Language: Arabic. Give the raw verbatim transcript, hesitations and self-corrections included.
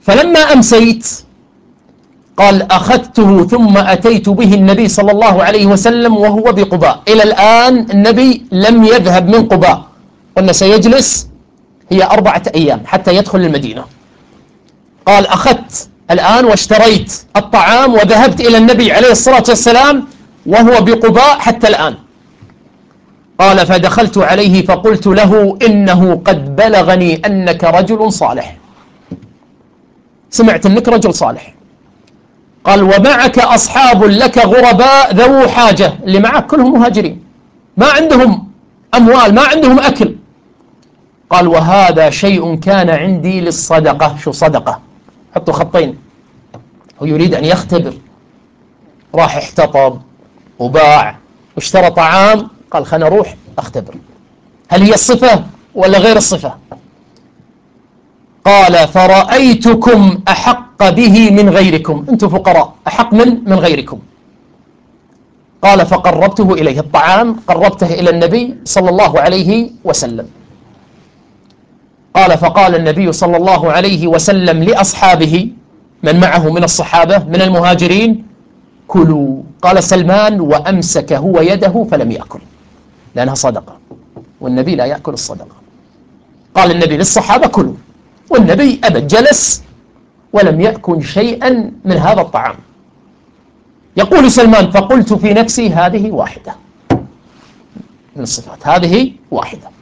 فلما أمسيت قال أخذته ثم أتيت به النبي صلى الله عليه وسلم وهو بقباء. إلى الآن النبي لم يذهب من قباء، قلنا سيجلس هي أربعة أيام حتى يدخل المدينة. قال أخذت الآن واشتريت الطعام وذهبت إلى النبي عليه الصلاة والسلام وهو بقباء حتى الآن. قال فدخلت عليه فقلت له إنه قد بلغني أنك رجل صالح، سمعت أنك رجل صالح. قال ومعك أصحاب لك غرباء ذو حاجة، اللي معك كلهم مهاجرين ما عندهم أموال ما عندهم أكل. قال وهذا شيء كان عندي للصدقة. شو صدقة؟ حطوا خطين، هو يريد أن يختبر. راح احتطب وباع واشترى طعام، قال خلنا أروح أختبر هل هي الصفة ولا غير الصفة. قال فرأيتكم أحق به من غيركم، أنتم فقراء أحق من من غيركم. قال فقربته إليه، الطعام قربته إلى النبي صلى الله عليه وسلم. قال فقال النبي صلى الله عليه وسلم لأصحابه من معه من الصحابة من المهاجرين كلوا. قال سلمان وأمسك هو يده فلم يأكل لأنها صدقة والنبي لا يأكل الصدقة. قال النبي للصحابة كلوا والنبي أبد، جلس ولم يأكل شيئا من هذا الطعام. يقول سلمان فقلت في نفسي هذه واحدة من الصفات، هذه واحدة.